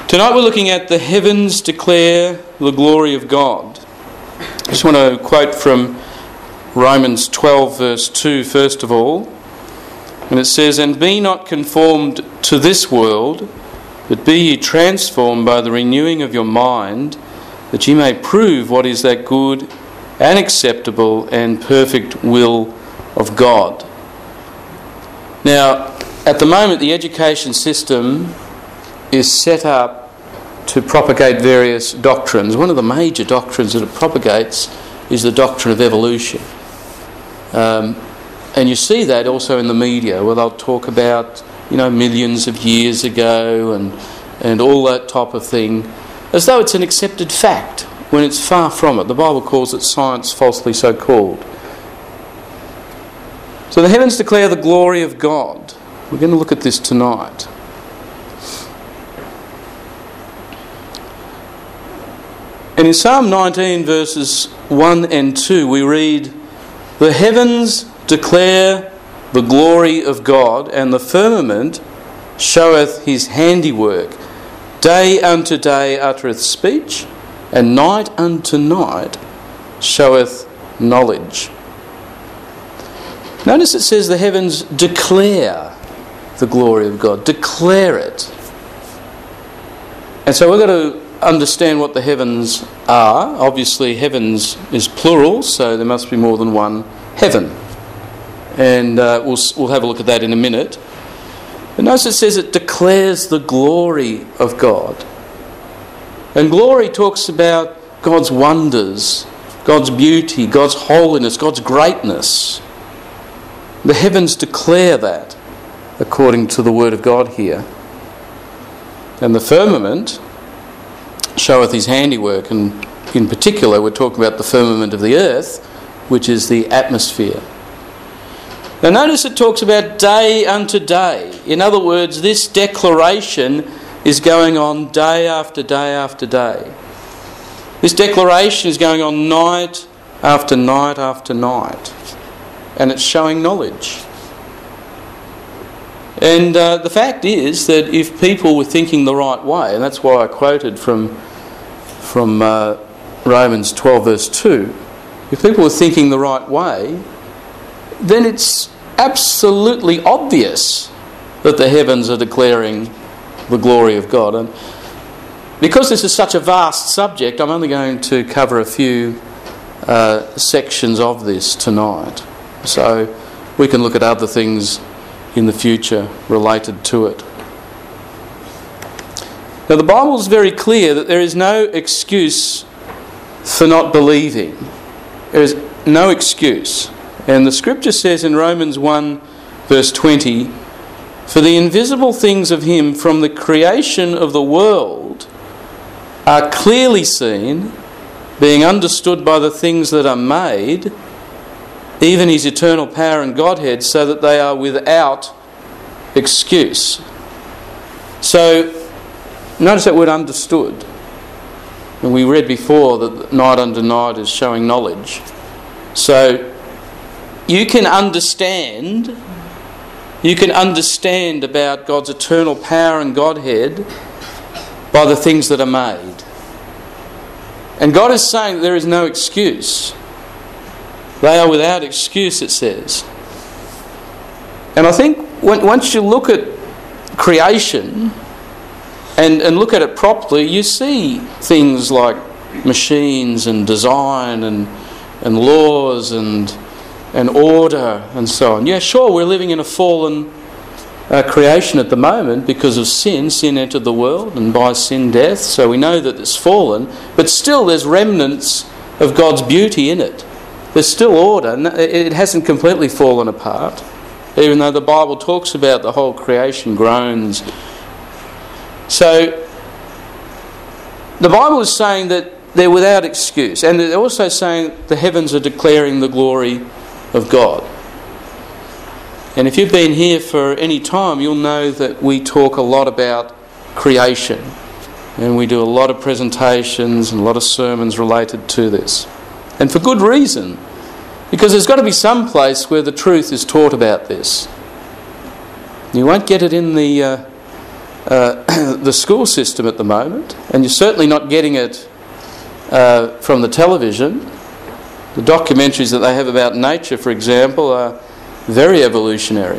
Tonight we're looking at the heavens declare the glory of God. I just want to quote from Romans 12 verse 2 first of all. And it says, "And be not conformed to this world, but be ye transformed by the renewing of your mind, that ye may prove what is that good and acceptable and perfect will of God." Now, at the moment the education system is set up to propagate various doctrines. One of the major doctrines that it propagates is the doctrine of evolution. And you see that also in the media, where they'll talk about, millions of years ago and all that type of thing, as though it's an accepted fact, when it's far from it. The Bible calls it science falsely so called. So the heavens declare the glory of God. We're going to look at this tonight. And in Psalm 19 verses 1 and 2 we read, "The heavens declare the glory of God, and the firmament showeth his handiwork. Day unto day uttereth speech, and night unto night showeth knowledge." Notice it says the heavens declare the glory of God. Declare it. And so we've got to understand what the heavens are. Obviously heavens is plural, so there must be more than one heaven. And we'll have a look at that in a minute. But notice it says it declares the glory of God. And glory talks about God's wonders, God's beauty, God's holiness, God's greatness. The heavens declare that, according to the word of God here. And the firmament showeth his handiwork, and in particular we're talking about the firmament of the earth, which is the atmosphere. Now notice it talks about day unto day. In other words, this declaration is going on day after day after day. This declaration is going on night after night after night. And it's showing knowledge. And the fact is that if people were thinking the right way, and that's why I quoted from Romans 12 verse 2, if people were thinking the right way, then it's absolutely obvious that the heavens are declaring the glory of God. And because this is such a vast subject, I'm only going to cover a few sections of this tonight. So we can look at other things in the future related to it. Now the Bible is very clear that there is no excuse for not believing. There is no excuse. And the scripture says in Romans 1 verse 20, "For the invisible things of him from the creation of the world are clearly seen, being understood by the things that are made, even his eternal power and Godhead, so that they are without excuse." So notice that word understood. And we read before that night unto night is showing knowledge. So you can understand about God's eternal power and Godhead by the things that are made. And God is saying that there is no excuse. They are without excuse, it says. And I think once you look at creation and look at it properly, you see things like machines and design and laws and order and so on. Yeah, sure, we're living in a fallen creation at the moment because of sin. Sin entered the world, and by sin death, so we know that it's fallen, but still there's remnants of God's beauty in it. There's still order. It hasn't completely fallen apart, even though the Bible talks about the whole creation groans. So the Bible is saying that they're without excuse, and they're also saying the heavens are declaring the glory of God. And if you've been here for any time, you'll know that we talk a lot about creation, and we do a lot of presentations and a lot of sermons related to this. And for good reason, because there's got to be some place where the truth is taught about this. You won't get it in the the school system at the moment, and you're certainly not getting it from the television. The documentaries that they have about nature, for example, are very evolutionary.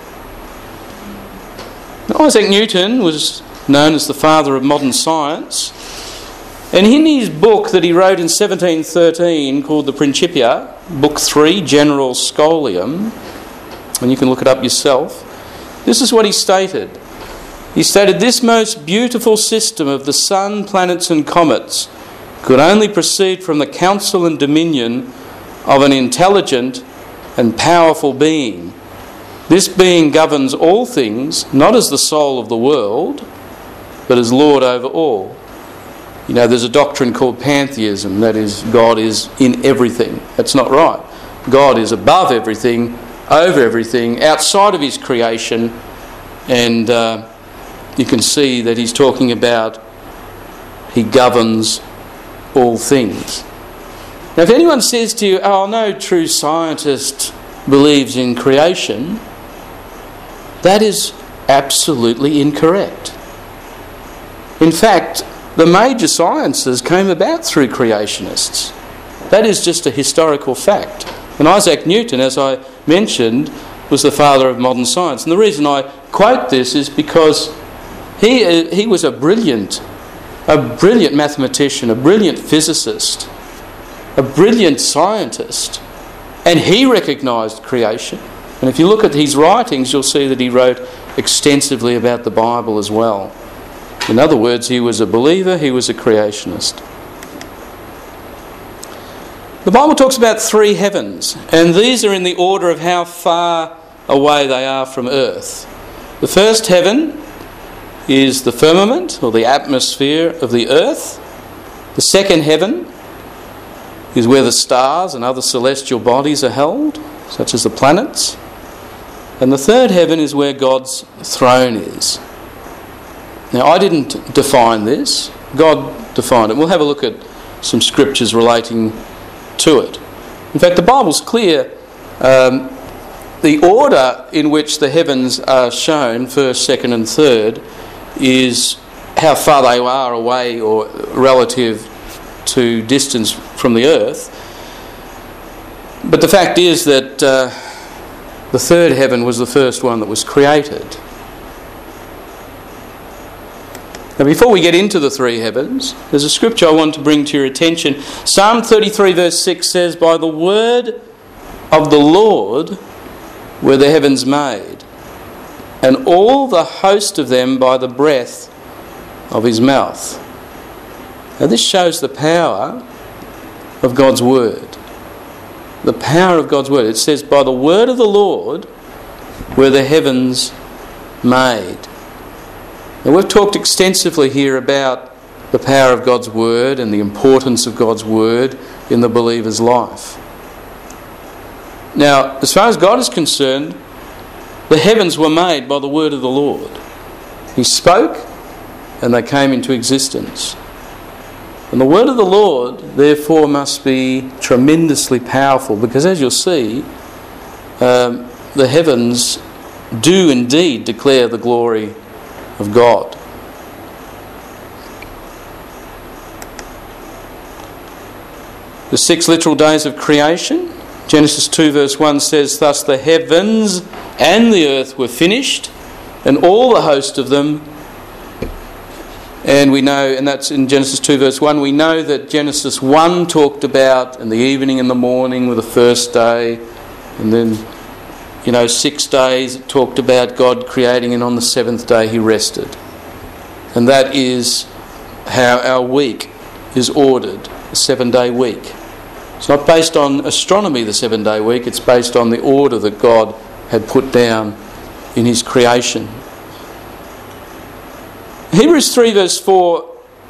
Now, Isaac Newton was known as the father of modern science, and in his book that he wrote in 1713 called the Principia, Book 3, General Scholium, and you can look it up yourself, this is what he stated. He stated, "This most beautiful system of the sun, planets and comets could only proceed from the counsel and dominion of an intelligent and powerful being. This being governs all things, not as the soul of the world, but as Lord over all." You know, there's a doctrine called pantheism, that is, God is in everything. That's not right. God is above everything, over everything, outside of his creation, and you can see that he's talking about he governs all things. Now, if anyone says to you, "Oh, no true scientist believes in creation," that is absolutely incorrect. In fact, the major sciences came about through creationists. That is just a historical fact. And Isaac Newton, as I mentioned, was the father of modern science. And the reason I quote this is because he was a brilliant mathematician, a brilliant physicist, a brilliant scientist, and he recognised creation. And if you look at his writings, you'll see that he wrote extensively about the Bible as well. In other words, he was a believer, he was a creationist. The Bible talks about three heavens, and these are in the order of how far away they are from earth. The first heaven is the firmament, or the atmosphere of the earth. The second heaven is where the stars and other celestial bodies are held, such as the planets. And the third heaven is where God's throne is. Now, I didn't define this. God defined it. We'll have a look at some scriptures relating to it. In fact, the Bible's clear. The order in which the heavens are shown, first, second and third, is how far they are away or relative to distance from the earth. But the fact is that the third heaven was the first one that was created. Now, before we get into the three heavens, there's a scripture I want to bring to your attention. Psalm 33 verse 6 says, "By the word of the Lord were the heavens made, and all the host of them by the breath of his mouth." Now, this shows the power of God's word. The power of God's word. It says, "By the word of the Lord were the heavens made." Now, we've talked extensively here about the power of God's word and the importance of God's word in the believer's life. Now, as far as God is concerned, the heavens were made by the word of the Lord. He spoke and they came into existence. And the word of the Lord, therefore, must be tremendously powerful, because as you'll see, the heavens do indeed declare the glory of God. The 6 literal days of creation, Genesis 2 verse 1 says, "Thus the heavens and the earth were finished, and all the host of them." And we know, and that's in Genesis 2 verse 1, we know that Genesis 1 talked about, and the evening and the morning were the first day, and then 6 days it talked about God creating, and on the 7th day he rested. And that is how our week is ordered, a 7-day week. It's not based on astronomy, the 7-day week, it's based on the order that God had put down in his creation. Hebrews 3 verse 4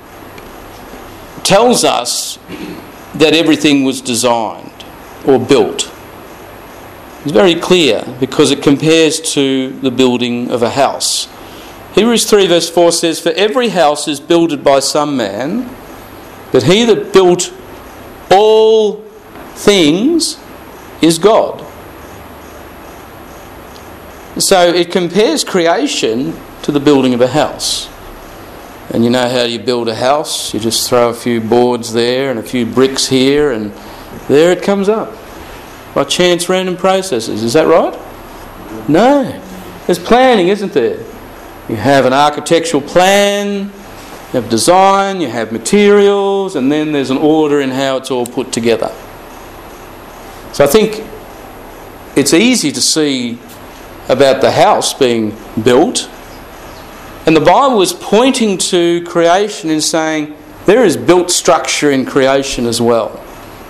tells us that everything was designed or built. It's very clear because it compares to the building of a house. Hebrews 3 verse 4 says, "For every house is builded by some man, but he that built all things is God." So it compares creation to the building of a house. And you know how you build a house? You just throw a few boards there and a few bricks here, and there it comes up by chance random processes. Is that right? No. There's planning, isn't there? You have an architectural plan, you have design, you have materials, and then there's an order in how it's all put together. So I think it's easy to see about the house being built, and the Bible is pointing to creation and saying there is built structure in creation as well.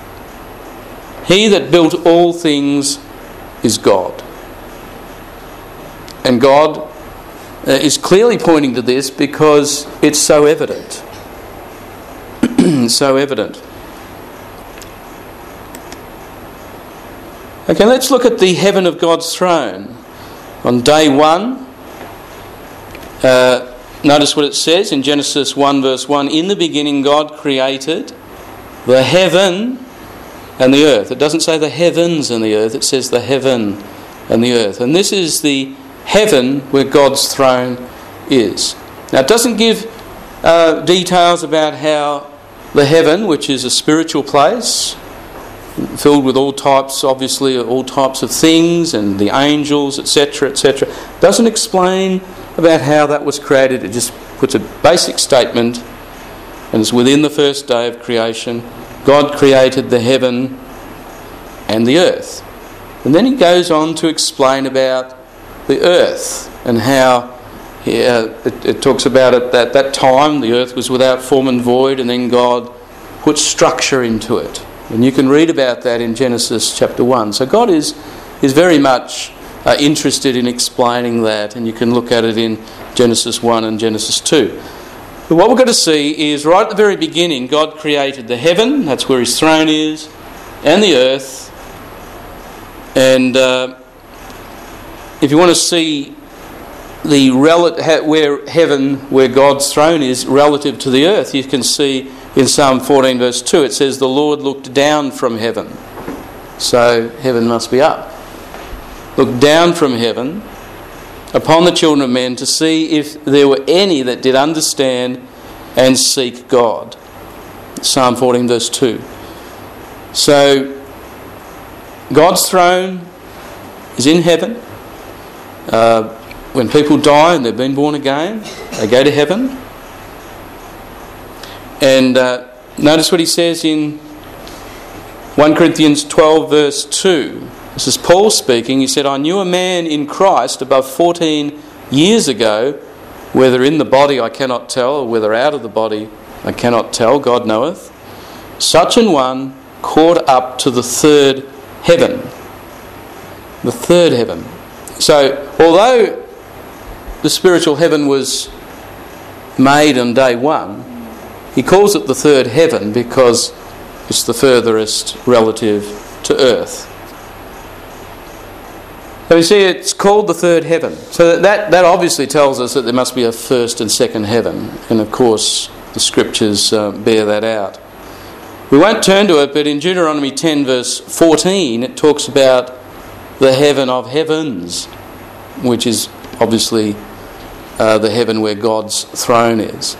He that built all things is God. And God is clearly pointing to this because it's so evident. So evident. Okay, let's look at the heaven of God's throne. On day 1, notice what it says in Genesis 1 verse 1. In the beginning God created the heaven and the earth. It doesn't say the heavens and the earth, it says the heaven and the earth. And this is the heaven where God's throne is. Now it doesn't give details about how the heaven, which is a spiritual place, filled with all types of things and the angels, etc., etc. Doesn't explain about how that was created. It just puts a basic statement, and it's within the first day of creation. God created the heaven and the earth. And then he goes on to explain about the earth and how it talks about it that that time the earth was without form and void, and then God put structure into it. And you can read about that in Genesis chapter 1. So God is very much interested in explaining that, and you can look at it in Genesis 1 and Genesis 2. But what we're going to see is right at the very beginning, God created the heaven, that's where his throne is, and the earth. And if you want to see where God's throne is relative to the earth, you can see in Psalm 14 verse 2, it says, the Lord looked down from heaven. So heaven must be up. Looked down from heaven upon the children of men to see if there were any that did understand and seek God. Psalm 14 verse 2. So God's throne is in heaven. When people die and they've been born again, they go to heaven. And notice what he says in 1 Corinthians 12 verse 2. This is Paul speaking. He said, I knew a man in Christ above 14 years ago, whether in the body I cannot tell, or whether out of the body I cannot tell, God knoweth. Such an one caught up to the third heaven. The third heaven. So, although the spiritual heaven was made on day 1, he calls it the third heaven because it's the furthest relative to earth. So you see, it's called the third heaven. So that obviously tells us that there must be a first and second heaven. And of course, the scriptures bear that out. We won't turn to it, but in Deuteronomy 10 verse 14, it talks about the heaven of heavens, which is obviously the heaven where God's throne is.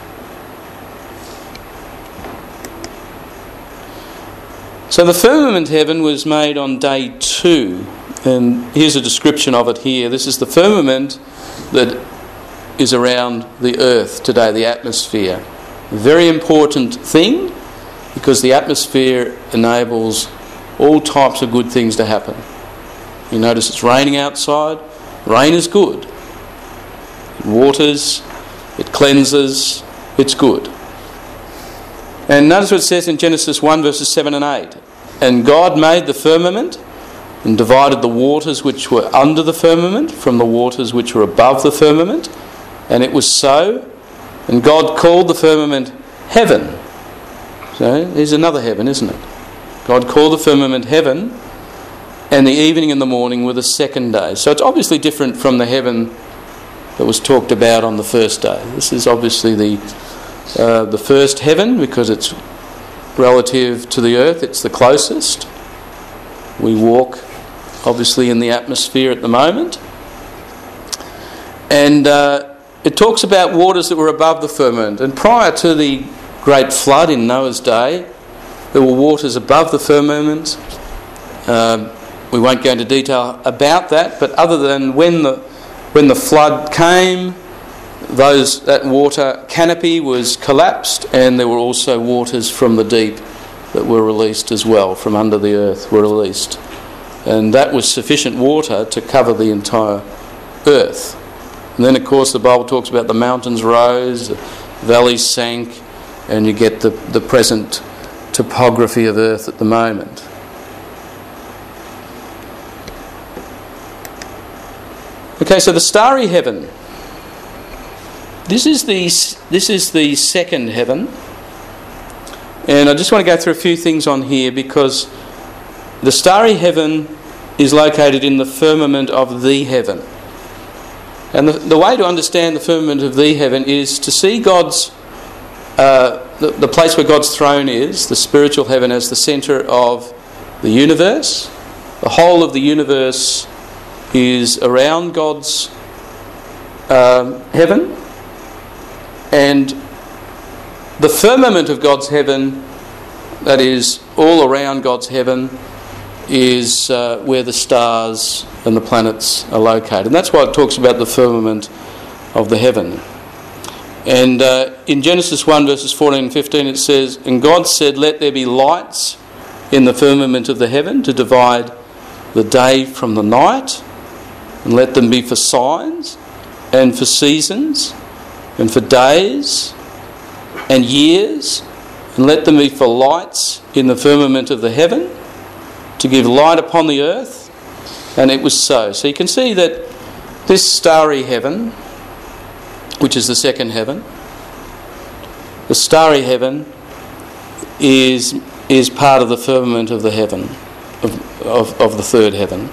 So the firmament heaven was made on day 2. And here's a description of it here. This is the firmament that is around the earth today, the atmosphere. A very important thing because the atmosphere enables all types of good things to happen. You notice it's raining outside. Rain is good. It waters, it cleanses, it's good. And notice what it says in Genesis 1 verses 7 and 8. And God made the firmament and divided the waters which were under the firmament from the waters which were above the firmament. And it was so. And God called the firmament heaven. So there's another heaven, isn't it? God called the firmament heaven, and the evening and the morning were the second day. So it's obviously different from the heaven that was talked about on the first day. This is obviously the first heaven because it's relative to the earth. It's the closest. We walk obviously in the atmosphere at the moment. And it talks about waters that were above the firmament. And prior to the great flood in Noah's day, there were waters above the firmament. We won't go into detail about that, but other than when the flood came, that water canopy was collapsed, and there were also waters from the deep that were released as well, from under the earth were released. And that was sufficient water to cover the entire earth. And then, of course, the Bible talks about the mountains rose, the valleys sank, and you get the present topography of earth at the moment. Okay, so the starry heaven. This is the second heaven. And I just want to go through a few things on here, because the starry heaven is located in the firmament of the heaven. And the way to understand the firmament of the heaven is to see God's the place where God's throne is, the spiritual heaven, as the centre of the universe. The whole of the universe is around God's heaven, and the firmament of God's heaven, that is all around God's heaven, is where the stars and the planets are located. And that's why it talks about the firmament of the heaven. And in Genesis 1 verses 14 and 15 it says, "And God said, let there be lights in the firmament of the heaven to divide the day from the night, and let them be for signs and for seasons and for days and years, and let them be for lights in the firmament of the heaven, to give light upon the earth." And it was so. So you can see that this starry heaven, which is the second heaven, the starry heaven is part of the firmament of the heaven, of the third heaven.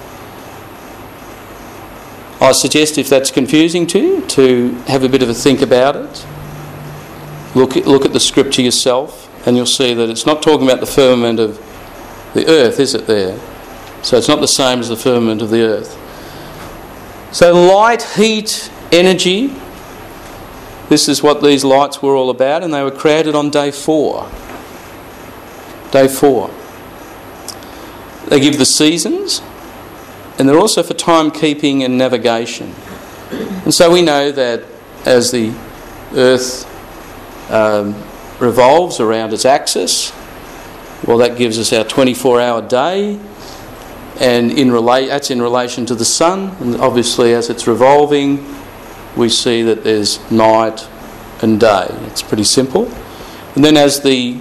I suggest, if that's confusing to you, to have a bit of a think about it. Look at the scripture yourself, and you'll see that it's not talking about the firmament of the earth, is it there? So it's not the same as the firmament of the earth. So light, heat, energy, this is what these lights were all about, and they were created on day 4. Day 4. They give the seasons, and they're also for timekeeping and navigation. And so we know that as the earth revolves around its axis, well, that gives us our 24-hour day, and that's in relation to the sun. And obviously, as it's revolving, we see that there's night and day. It's pretty simple. And then as the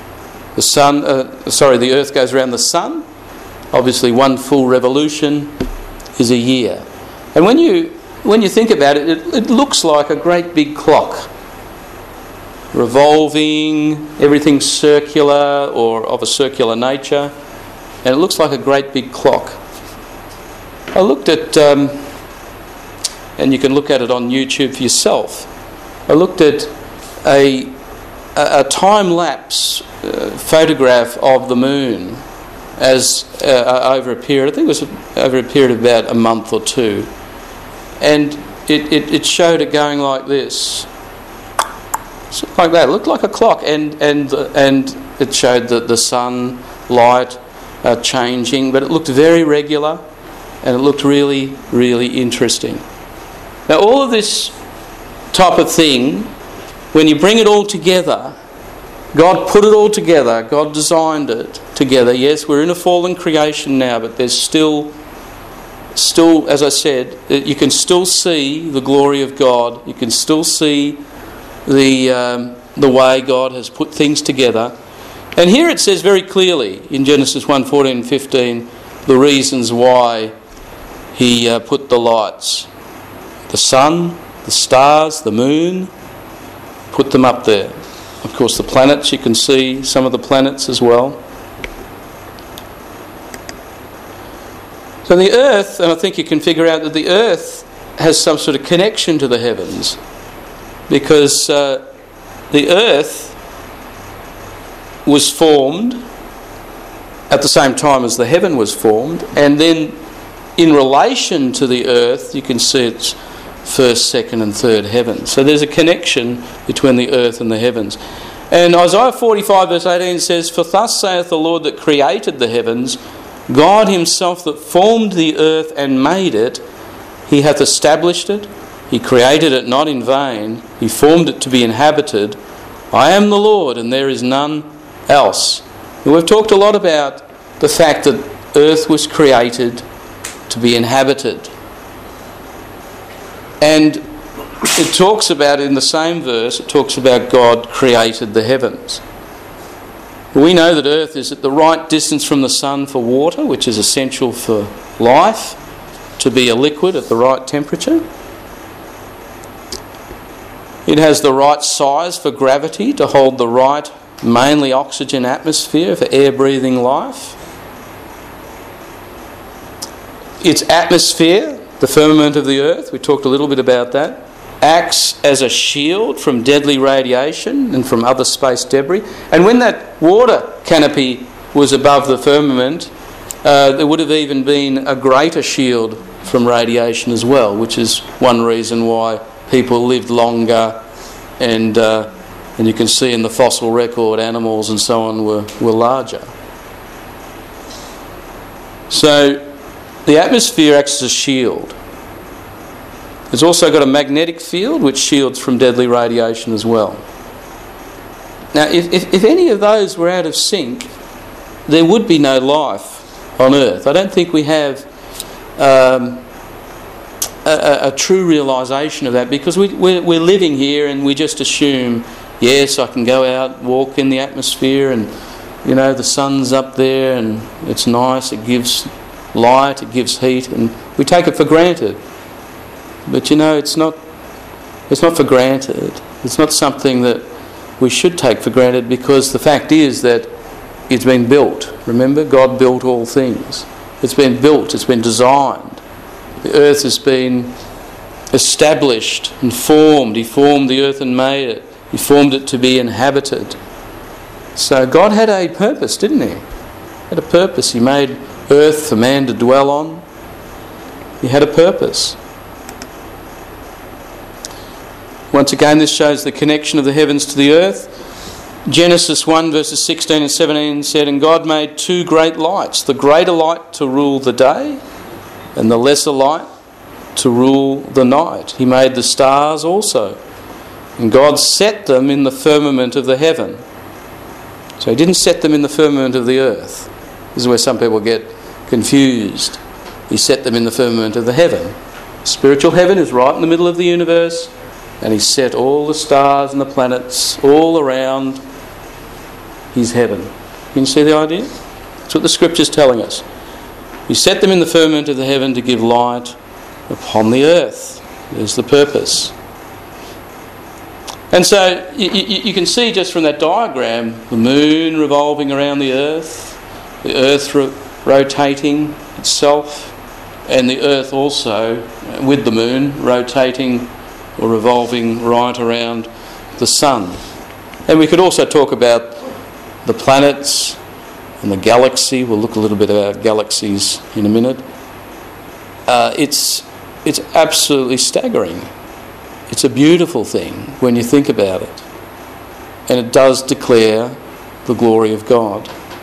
earth goes around the sun, obviously one full revolution is a year. And when you think about it, it looks like a great big clock, revolving, everything's circular or of a circular nature, and it looks like a great big clock. I looked at, and you can look at it on YouTube for yourself, I looked at a time-lapse photograph of the moon as over a period, I think it was over a period of about a month or two, and it showed it going like this. Like that, it looked like a clock, and it showed the sun light changing, but it looked very regular, and it looked really, really interesting. Now, all of this type of thing, when you bring it all together, God put it all together, God designed it together. Yes, we're in a fallen creation now, but there's still, as I said, you can still see the glory of God. You can still see the way God has put things together. And here it says very clearly in Genesis 1:14 and 15 the reasons why He put the lights. The sun, the stars, the moon, put them up there. Of course, the planets, you can see some of the planets as well. So the earth, and I think you can figure out that the earth has some sort of connection to the heavens, because the earth was formed at the same time as the heaven was formed, and then in relation to the earth, you can see it's first, second and third heaven. So there's a connection between the earth and the heavens. And Isaiah 45 verse 18 says, "For thus saith the Lord that created the heavens, God himself that formed the earth and made it, he hath established it. He created it not in vain. He formed it to be inhabited. I am the Lord, and there is none else." And we've talked a lot about the fact that earth was created to be inhabited. And it talks about, in the same verse, it talks about God created the heavens. We know that earth is at the right distance from the sun for water, which is essential for life, to be a liquid at the right temperature. It has the right size for gravity to hold the right, mainly oxygen atmosphere for air-breathing life. Its atmosphere, the firmament of the earth, we talked a little bit about that, acts as a shield from deadly radiation and from other space debris. And when that water canopy was above the firmament, there would have even been a greater shield from radiation as well, which is one reason why people lived longer, and you can see in the fossil record animals and so on were larger. So the atmosphere acts as a shield. It's also got a magnetic field which shields from deadly radiation as well. Now, if any of those were out of sync, there would be no life on Earth. I don't think we have a true realisation of that, because we're living here and we just assume, yes, I can go out, walk in the atmosphere, and you know the sun's up there and it's nice, it gives light, it gives heat, and we take it for granted. But you know, it's not for granted. It's not something that we should take for granted, because the fact is that it's been built. Remember, God built all things. It's been built, it's been designed. The earth has been established and formed. He formed the earth and made it. He formed it to be inhabited. So God had a purpose, didn't he? He had a purpose. He made earth for man to dwell on. He had a purpose. Once again, this shows the connection of the heavens to the earth. Genesis 1 verses 16 and 17 said, "And God made two great lights, the greater light to rule the day, and the lesser light to rule the night. He made the stars also, and God set them in the firmament of the heaven." So he didn't set them in the firmament of the earth. This is where some people get confused. He set them in the firmament of the heaven. Spiritual heaven is right in the middle of the universe, and he set all the stars and the planets all around his heaven. Can you see the idea? That's what the scripture's telling us. He set them in the firmament of the heaven to give light upon the earth. There's the purpose. And so you can see just from that diagram the moon revolving around the earth rotating itself, and the earth also with the moon rotating or revolving right around the sun. And we could also talk about the planets and the galaxy. We'll look a little bit about galaxies in a minute. It's absolutely staggering. It's a beautiful thing when you think about it. And it does declare the glory of God.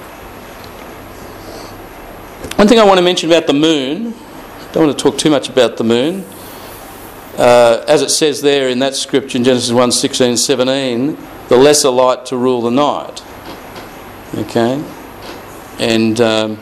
One thing I want to mention about the moon, I don't want to talk too much about the moon. As it says there in that scripture in Genesis 1, 16 and 17, the lesser light to rule the night. Okay? And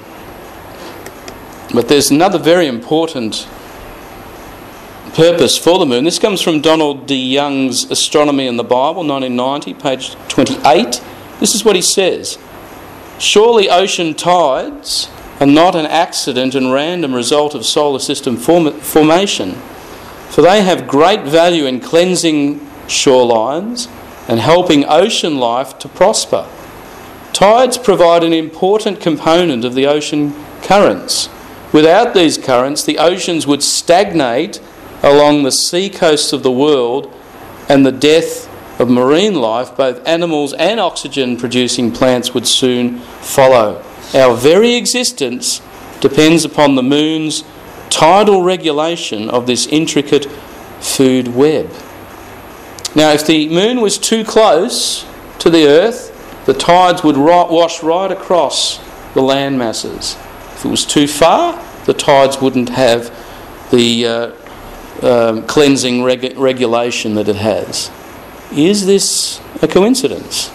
but there's another very important purpose for the moon. This comes from Donald D. Young's Astronomy in the Bible, 1990, page 28. This is what he says: "Surely ocean tides are not an accident and random result of solar system formation, for they have great value in cleansing shorelines and helping ocean life to prosper. Tides provide an important component of the ocean currents. Without these currents, the oceans would stagnate along the sea coasts of the world, and the death of marine life, both animals and oxygen-producing plants, would soon follow. Our very existence depends upon the moon's tidal regulation of this intricate food web. Now, if the moon was too close to the earth, the tides would wash right across the land masses. If it was too far, the tides wouldn't have the cleansing regulation that it has. Is this a coincidence?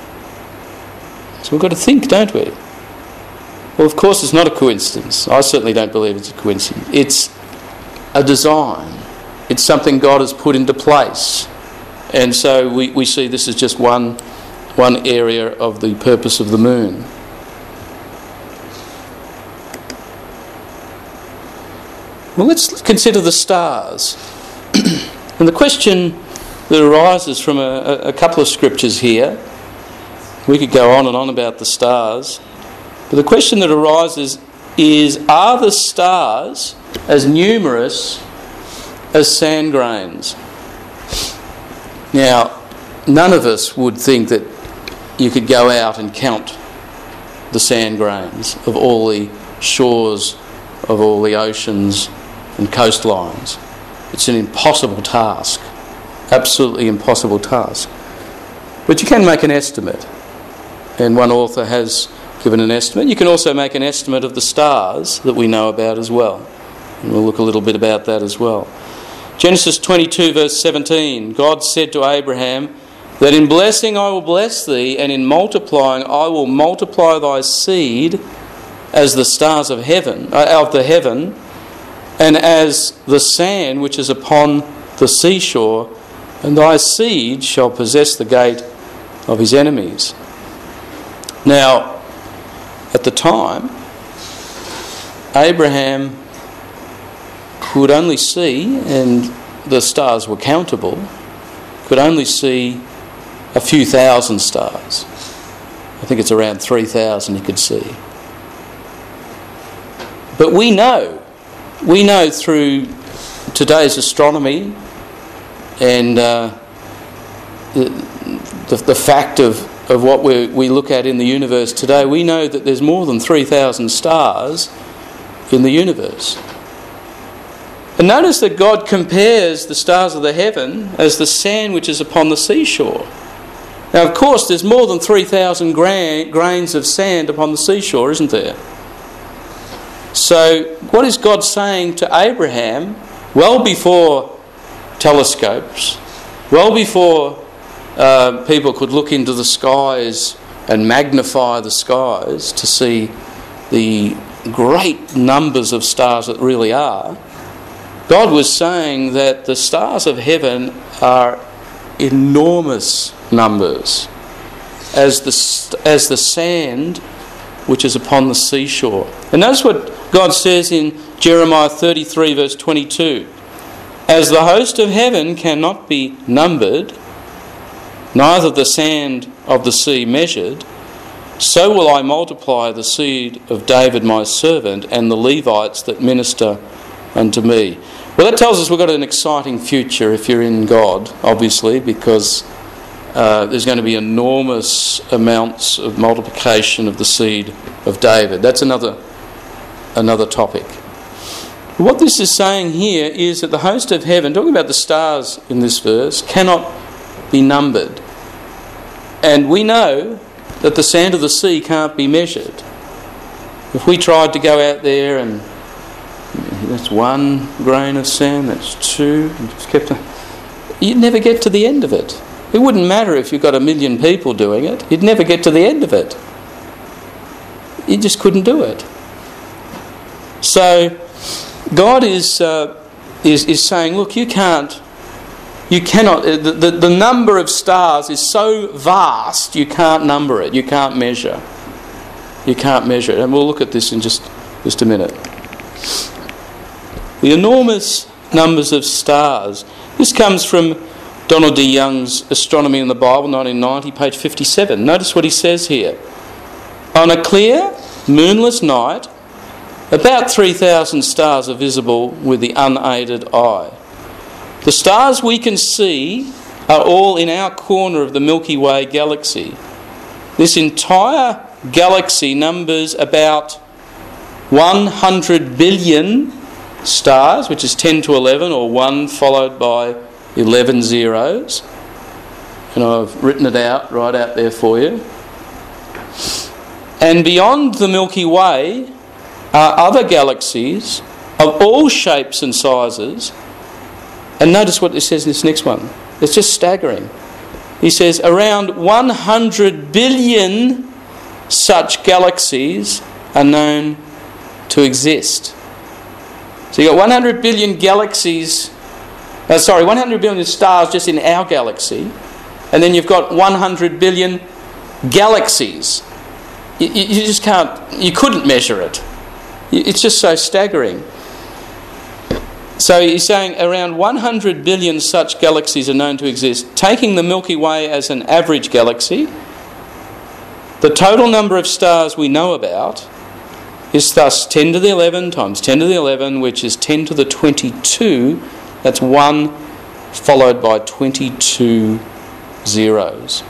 So we've got to think, don't we? Well, of course it's not a coincidence. I certainly don't believe it's a coincidence. It's a design. It's something God has put into place. And so we see this as just one area of the purpose of the moon. Well, let's consider the stars. And the question that arises from a couple of scriptures here, we could go on and on about the stars, but the question that arises is, are the stars as numerous as sand grains? Now, none of us would think that you could go out and count the sand grains of all the shores of all the oceans and coastlines. It's an impossible task, absolutely impossible task. But you can make an estimate, and one author has given an estimate. You can also make an estimate of the stars that we know about as well, and we'll look a little bit about that as well. Genesis 22 verse 17, God said to Abraham, that in blessing I will bless thee, and in multiplying I will multiply thy seed as the stars of the heaven, and as the sand which is upon the seashore, and thy seed shall possess the gate of his enemies. Now, at the time, Abraham could only see, and the stars were countable, could only see a few thousand stars. I think it's around 3,000 he could see. But we know through today's astronomy and the fact of what we look at in the universe today, we know that there's more than 3,000 stars in the universe. And notice that God compares the stars of the heaven as the sand which is upon the seashore. Now, of course, there's more than 3,000 grains of sand upon the seashore, isn't there? So, what is God saying to Abraham, well before telescopes, well before people could look into the skies and magnify the skies to see the great numbers of stars that really are, God was saying that the stars of heaven are enormous numbers, as the sand which is upon the seashore. And notice what God says in Jeremiah 33 verse 22. As the host of heaven cannot be numbered, neither the sand of the sea measured, so will I multiply the seed of David my servant and the Levites that minister unto me. Well, that tells us we've got an exciting future if you're in God, obviously, because there's going to be enormous amounts of multiplication of the seed of David. That's another topic. What this is saying here is that the host of heaven, talking about the stars in this verse, cannot be numbered. And we know that the sand of the sea can't be measured. If we tried to go out there and that's one grain of sand, that's two, and just kept you'd never get to the end of it. It wouldn't matter if you've got 1 million people doing it. You'd never get to the end of it. You just couldn't do it. So God is saying, look, you cannot. The number of stars is so vast, you can't number it. You can't measure. You can't measure it. And we'll look at this in just a minute. The enormous numbers of stars. This comes from Donald D. Young's Astronomy in the Bible, 1990, page 57. Notice what he says here. On a clear, moonless night, about 3,000 stars are visible with the unaided eye. The stars we can see are all in our corner of the Milky Way galaxy. This entire galaxy numbers about 100 billion stars, which is 10 to 11, or 1 followed by 11 zeros. And I've written it out right out there for you. And beyond the Milky Way are other galaxies of all shapes and sizes. And notice what it says in this next one. It's just staggering. He says around 100 billion such galaxies are known to exist. So you've got 100 billion galaxies, 100 billion stars just in our galaxy, and then you've got 100 billion galaxies. You just can't, you couldn't measure it. It's just so staggering. So he's saying around 100 billion such galaxies are known to exist. Taking the Milky Way as an average galaxy, the total number of stars we know about is thus 10 to the 11 times 10 to the 11, which is 10 to the 22. That's 1 followed by 22 zeros.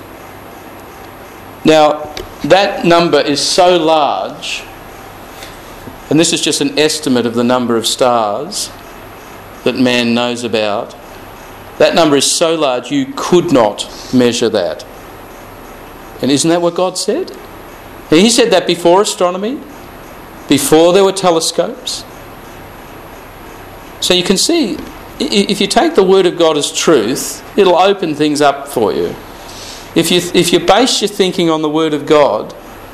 Now, that number is so large, and this is just an estimate of the number of stars that man knows about. That number is so large you could not measure that. And isn't that what God said? And he said that before astronomy, before there were telescopes. So you can see, if you take the Word of God as truth, it'll open things up for you. If you base your thinking on the Word of God,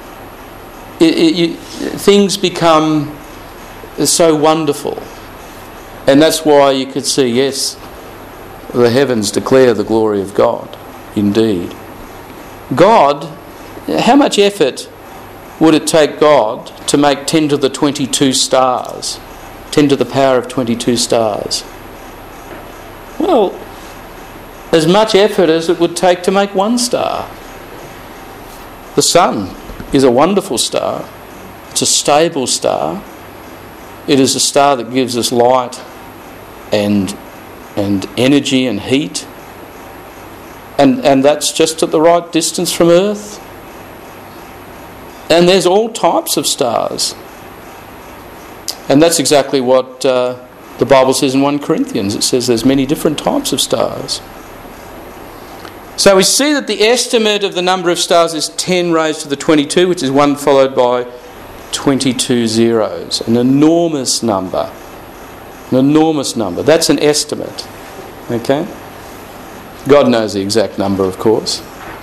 things become so wonderful. And that's why you could see, yes, the heavens declare the glory of God, indeed. God, how much effort would it take God to make 10 to the 22 stars? 10 to the power of 22 stars? Well, as much effort as it would take to make one star. The sun is a wonderful star. It's a stable star. It is a star that gives us light and energy and heat, and that's just at the right distance from Earth. And there's all types of stars, and that's exactly what the Bible says in 1 Corinthians. It says there's many different types of stars. So we see that the estimate of the number of stars is 10 raised to the 22, which is 1 followed by 22 zeros. An enormous number. An enormous number. That's an estimate. Okay? God knows the exact number, of course.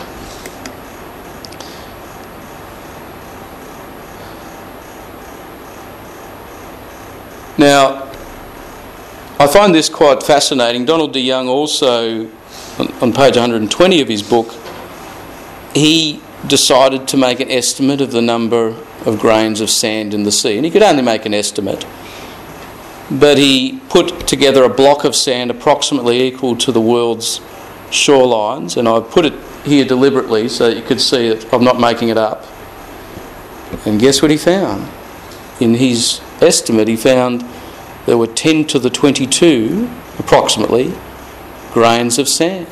Now, I find this quite fascinating. Donald DeYoung also, on page 120 of his book, he decided to make an estimate of the number of grains of sand in the sea. And he could only make an estimate. But he put together a block of sand approximately equal to the world's shorelines, and I've put it here deliberately so that you could see that I'm not making it up. And guess what he found? In his estimate, he found there were 10 to the 22, approximately, grains of sand.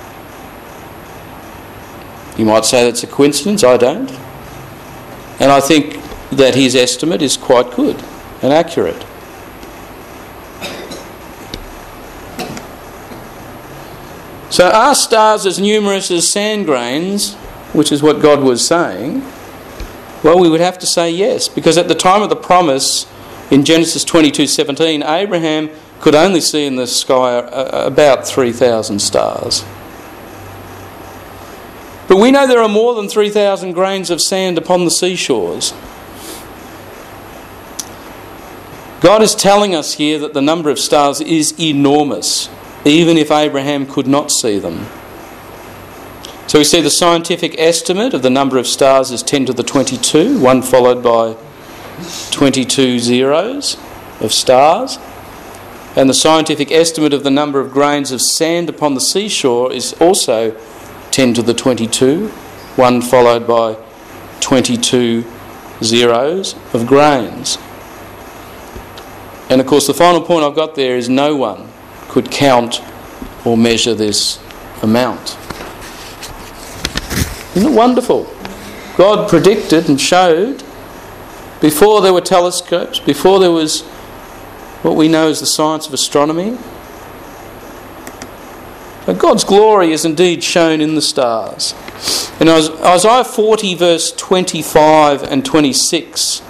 You might say that's a coincidence. I don't. And I think that his estimate is quite good and accurate. So are stars as numerous as sand grains, which is what God was saying? Well, we would have to say yes, because at the time of the promise in Genesis 22:17, Abraham could only see in the sky about 3,000 stars. But we know there are more than 3,000 grains of sand upon the seashores. God is telling us here that the number of stars is enormous, even if Abraham could not see them. So we see the scientific estimate of the number of stars is 10 to the 22, 1 followed by 22 zeros of stars. And the scientific estimate of the number of grains of sand upon the seashore is also 10 to the 22, 1 followed by 22 zeros of grains. And of course the final point I've got there is no one could count or measure this amount. Isn't it wonderful? God predicted and showed before there were telescopes, before there was what we know as the science of astronomy. But God's glory is indeed shown in the stars. In Isaiah 40 verse 25 and 26,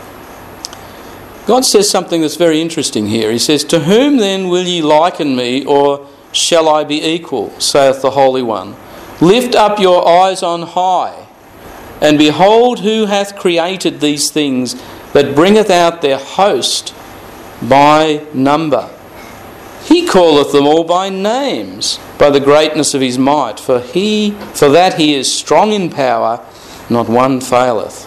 God says something that's very interesting here. He says, "To whom then will ye liken me, or shall I be equal, saith the Holy One? Lift up your eyes on high, and behold who hath created these things, that bringeth out their host by number. He calleth them all by names, by the greatness of his might. For that he is strong in power, not one faileth."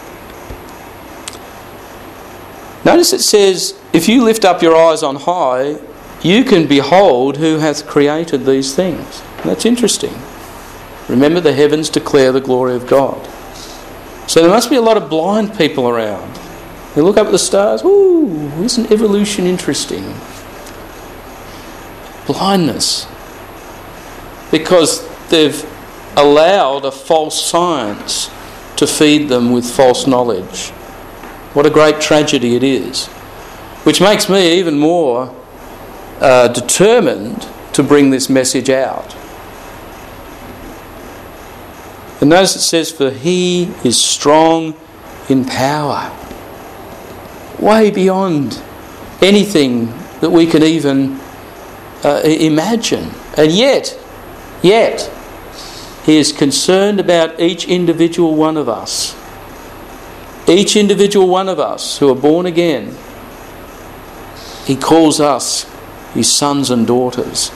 Notice it says, if you lift up your eyes on high, you can behold who hath created these things. That's interesting. Remember, the heavens declare the glory of God. So there must be a lot of blind people around. They look up at the stars, ooh, isn't evolution interesting? Blindness. Because they've allowed a false science to feed them with false knowledge. What a great tragedy it is. Which makes me even more determined to bring this message out. And notice it says, "For he is strong in power." Way beyond anything that we can even imagine. And yet, he is concerned about each individual one of us. Each individual one of us who are born again, he calls us his sons and daughters.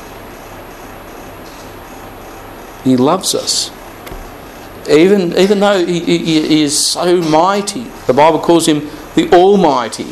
He loves us. Even though he is so mighty, the Bible calls him the Almighty.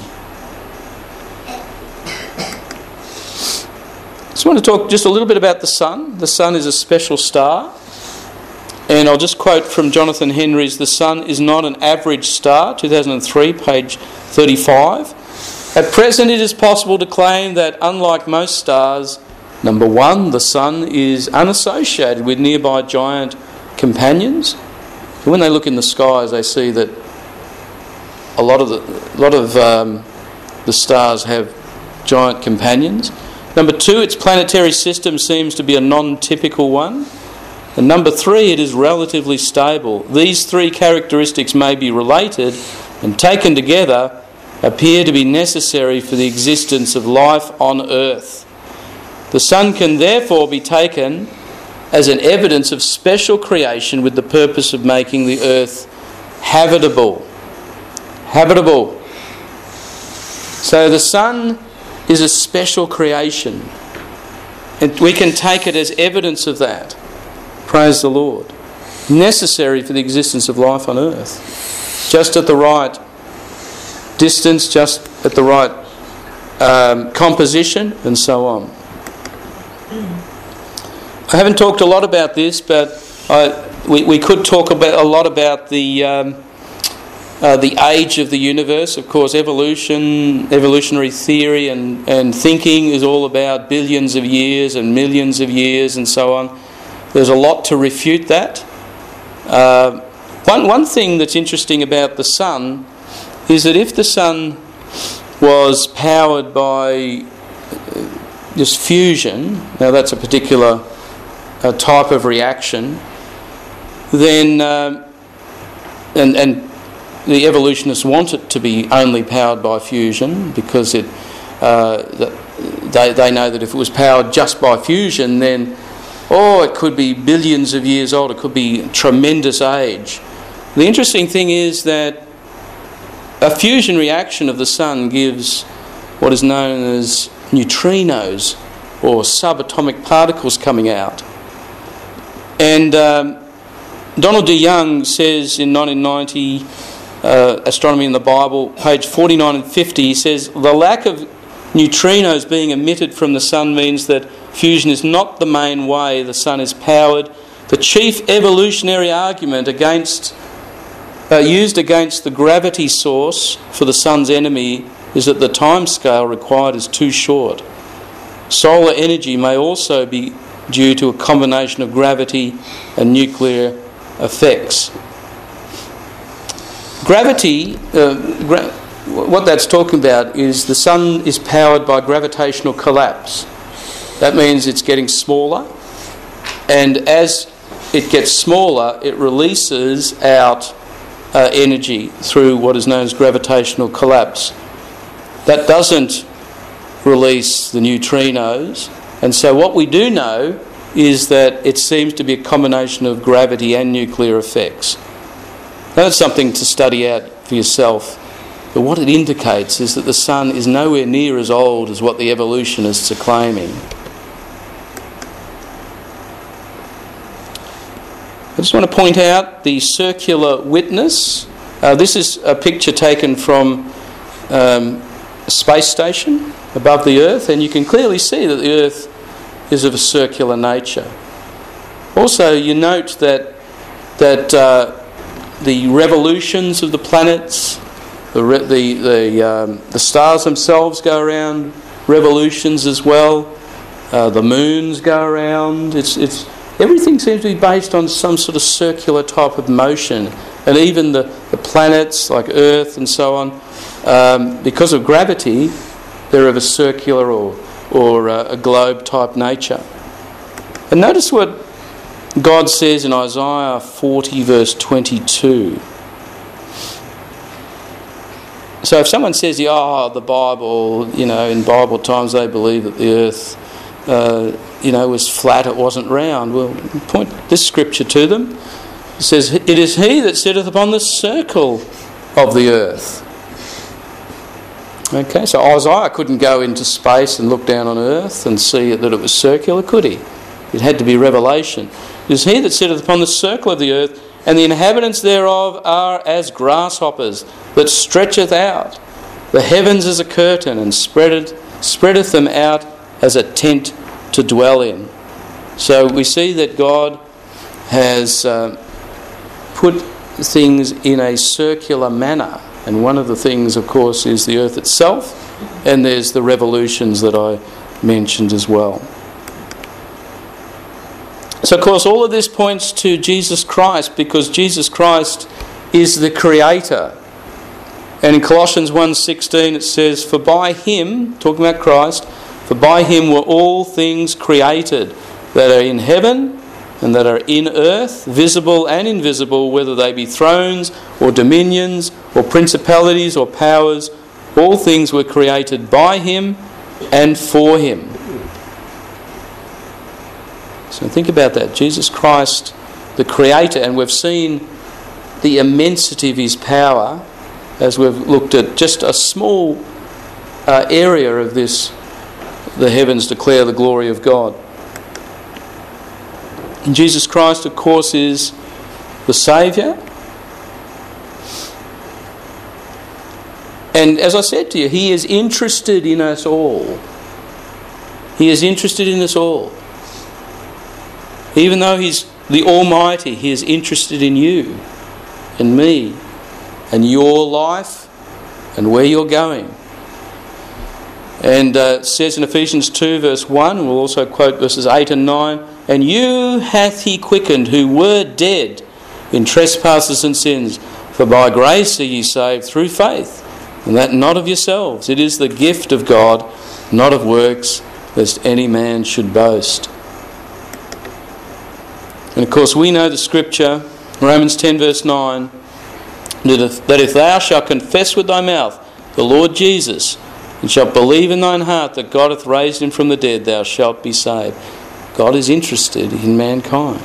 I just want to talk just a little bit about the sun. The sun is a special star. And I'll just quote from Jonathan Henry's "The Sun is not an average star," 2003, page 35. "At present it is possible to claim that, unlike most stars, number one, the sun is unassociated with nearby giant companions." And when they look in the skies, they see that a lot of the stars have giant companions. Number two, its planetary system seems to be a non-typical one. And number three, it is relatively stable. These three characteristics may be related and taken together appear to be necessary for the existence of life on earth. The sun can therefore be taken as an evidence of special creation with the purpose of making the earth habitable. Habitable. So the sun is a special creation, and we can take it as evidence of that. Praise the Lord. Necessary for the existence of life on earth. Just at the right distance, just at the right composition, and so on. I haven't talked a lot about this, but we could talk a lot about the age of the universe. Of course, evolutionary theory and thinking is all about billions of years and millions of years and so on. There's a lot to refute that. One thing that's interesting about the sun is that if the sun was powered by just fusion, now that's a particular type of reaction, then and the evolutionists want it to be only powered by fusion, because they know that if it was powered just by fusion, then it could be billions of years old. It could be a tremendous age. The interesting thing is that a fusion reaction of the sun gives what is known as neutrinos, or subatomic particles coming out. And Donald D. Young says in 1990, Astronomy in the Bible, page 49 and 50, he says, "The lack of neutrinos being emitted from the sun means that fusion is not the main way the sun is powered. The chief evolutionary argument used against the gravity source for the sun's enemy is that the time scale required is too short. Solar energy may also be due to a combination of gravity and nuclear effects." Gravity, what that's talking about is the sun is powered by gravitational collapse. That means it's getting smaller, and as it gets smaller, it releases out energy through what is known as gravitational collapse. That doesn't release the neutrinos, and so what we do know is that it seems to be a combination of gravity and nuclear effects. Now, that's something to study out for yourself, but what it indicates is that the sun is nowhere near as old as what the evolutionists are claiming. I just want to point out the circular witness. This is a picture taken from a space station above the Earth, and you can clearly see that the Earth is of a circular nature. Also, you note that the revolutions of the planets, the stars themselves go around revolutions as well. The moons go around. Everything seems to be based on some sort of circular type of motion, and even the planets like Earth and so on, because of gravity, they're of a circular or a globe type nature. And notice what God says in Isaiah 40 verse 22. So if someone says, the Bible, in Bible times they believe that the earth, was flat, it wasn't round. Well, point this scripture to them. It says, "It is he that sitteth upon the circle of the earth." Okay, so Isaiah couldn't go into space and look down on earth and see that it was circular, could he? It had to be revelation. "It is he that sitteth upon the circle of the earth, and the inhabitants thereof are as grasshoppers, that stretcheth out the heavens as a curtain, and spreadeth them out as a tent to dwell in." So we see that God has put things in a circular manner. And one of the things, of course, is the earth itself, and there's the revolutions that I mentioned as well. So, of course, all of this points to Jesus Christ, because Jesus Christ is the Creator. And in Colossians 1:16 it says, "For by him," talking about Christ, "for by him were all things created, that are in heaven and that are in earth, visible and invisible, whether they be thrones or dominions or principalities or powers. All things were created by him and for him." So think about that. Jesus Christ, the Creator, and we've seen the immensity of his power as we've looked at just a small area of this. The heavens declare the glory of God. And Jesus Christ, of course, is the Saviour. And as I said to you, he is interested in us all. He is interested in us all. Even though he's the Almighty, he is interested in you and me and your life and where you're going. And it says in Ephesians 2 verse 1, we'll also quote verses 8 and 9, "And you hath he quickened who were dead in trespasses and sins, for by grace are ye saved through faith, and that not of yourselves. It is the gift of God, not of works, lest any man should boast." And of course we know the scripture, Romans 10 verse 9, that if thou shalt confess with thy mouth the Lord Jesus, and shalt believe in thine heart that God hath raised him from the dead, thou shalt be saved. God is interested in mankind.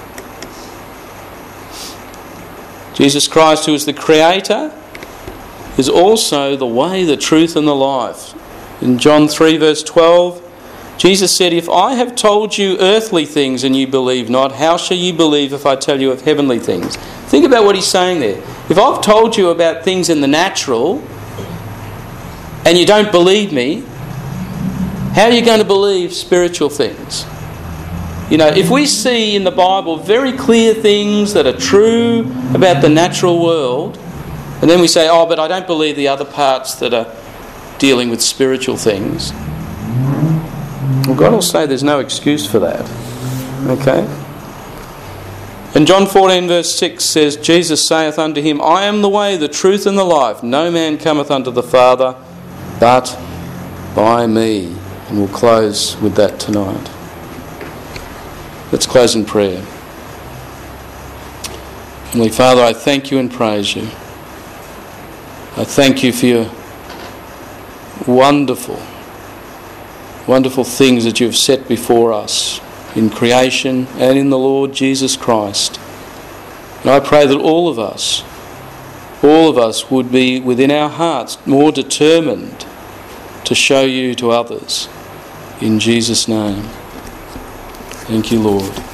Jesus Christ, who is the Creator, is also the way, the truth and the life. In John 3 verse 12, Jesus said, "If I have told you earthly things and you believe not, how shall you believe if I tell you of heavenly things?" Think about what he's saying there. If I've told you about things in the natural and you don't believe me, how are you going to believe spiritual things? If we see in the Bible very clear things that are true about the natural world, and then we say, but I don't believe the other parts that are dealing with spiritual things, well, God will say there's no excuse for that. Okay? And John 14 verse 6 says, Jesus saith unto him, I am the way, the truth, and the life. No man cometh unto the Father but by me. And we'll close with that tonight. Let's close in prayer. Heavenly Father, I thank you and praise you. I thank you for your wonderful, wonderful things that you have set before us in creation and in the Lord Jesus Christ. And I pray that all of us would be within our hearts more determined to show you to others. In Jesus' name. Thank you, Lord.